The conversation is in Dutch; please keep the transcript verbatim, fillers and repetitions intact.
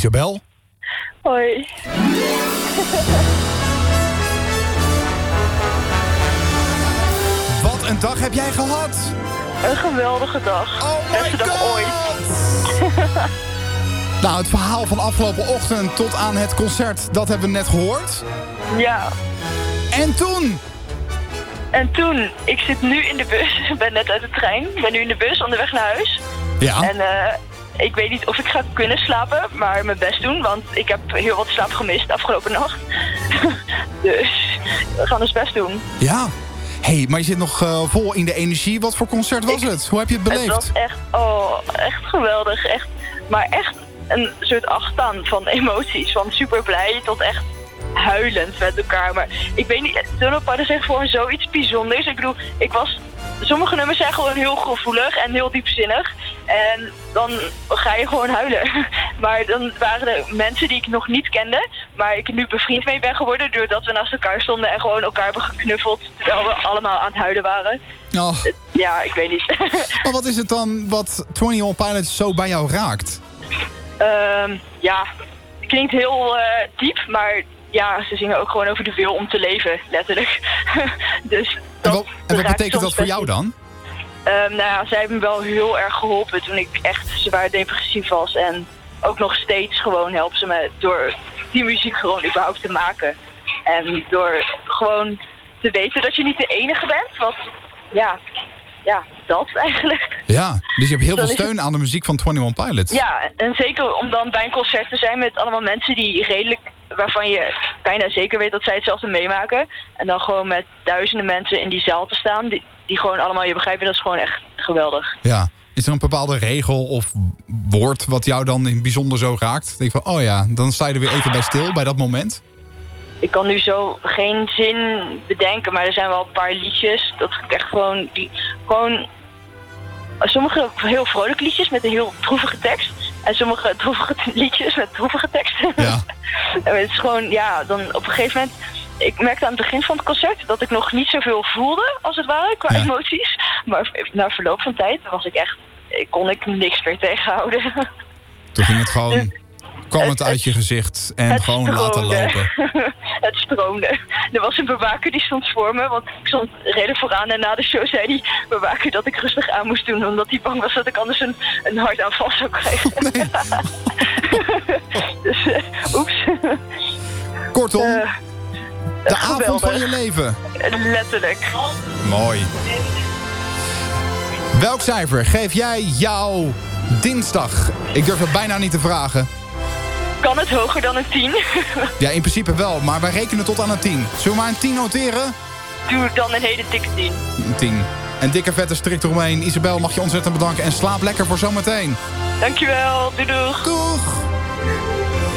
Isabel. Hoi. Wat een dag heb jij gehad? Een geweldige dag. Oh my Beste dag god! ooit. Nou, het verhaal van afgelopen ochtend tot aan het concert, dat hebben we net gehoord. Ja. En toen? En toen, ik zit nu in de bus. Ik ben net uit de trein. Ik ben nu in de bus onderweg naar huis. Ja. En uh, ik weet niet of ik ga kunnen slapen, maar mijn best doen. Want ik heb heel wat slaap gemist afgelopen nacht. Dus we gaan ons best doen. Ja. Hé, hey, maar je zit nog uh, vol in de energie. Wat voor concert was Ik, het? Hoe heb je het beleefd? Het was echt, oh, echt geweldig. Echt, maar echt een soort achtbaan van emoties. Van super blij tot echt huilend met elkaar. Maar ik weet niet, Donald Park is echt gewoon zoiets bijzonders. Ik bedoel, ik was... Sommige nummers zijn gewoon heel gevoelig en heel diepzinnig. En dan ga je gewoon huilen. Maar dan waren er mensen die ik nog niet kende, maar ik nu bevriend mee ben geworden doordat we naast elkaar stonden en gewoon elkaar hebben geknuffeld terwijl we allemaal aan het huilen waren. Oh. Ja, ik weet niet. Maar wat is het dan wat twenty-one Pilots zo bij jou raakt? Um, ja, het klinkt heel uh, diep, maar ja, ze zingen ook gewoon over de wil om te leven, letterlijk. Dus en wat, en wat betekent dat voor jou dan? Um, nou ja, zij hebben me wel heel erg geholpen toen ik echt zwaar depressief was. En ook nog steeds gewoon helpen ze me door die muziek gewoon überhaupt te maken. En door gewoon te weten dat je niet de enige bent. Want ja, ja, dat eigenlijk. Ja, dus je hebt heel Dan veel steun het... aan de muziek van twenty-one Pilots. Ja, en zeker om dan bij een concert te zijn met allemaal mensen die redelijk... waarvan je bijna zeker weet dat zij hetzelfde meemaken. En dan gewoon met duizenden mensen in die zaal te staan... die, die gewoon allemaal je begrijpen, dat is gewoon echt geweldig. Ja. Is er een bepaalde regel of woord wat jou dan in het bijzonder zo raakt? Denk van, oh ja, dan sta je er weer even bij stil bij dat moment? Ik kan nu zo geen zin bedenken, maar er zijn wel een paar liedjes... dat ik echt gewoon... Die, gewoon sommige heel vrolijke liedjes met een heel droevige tekst... en sommige droevige liedjes met droevige tekst. Ja. En het is gewoon, ja, dan op een gegeven moment... Ik merkte aan het begin van het concert dat ik nog niet zoveel voelde, als het ware, qua ja. emoties. Maar na verloop van tijd was ik echt, kon ik niks meer tegenhouden. Toen ging het gewoon, kwam het, het uit je gezicht en het gewoon stroomde. laten lopen. Het stroomde. Er was een bewaker die stond voor me, want ik stond redelijk vooraan. En na de show zei die bewaker dat ik rustig aan moest doen, omdat hij bang was dat ik anders een, een hartaanval zou krijgen. Nee. Dus, uh, oeps. Kortom... Uh, De geweldig. Avond van je leven. Letterlijk. Mooi. Welk cijfer geef jij jouw dinsdag? Ik durf het bijna niet te vragen. Kan het hoger dan een tien? Ja, in principe wel, maar wij rekenen tot aan een tien. Zullen we maar een tien noteren? Doe dan een hele dikke tien. Een tien. En dikke vette strik eromheen. Isabel, mag je ontzettend bedanken en slaap lekker voor zometeen. Dankjewel. Doei doeg. Doeg.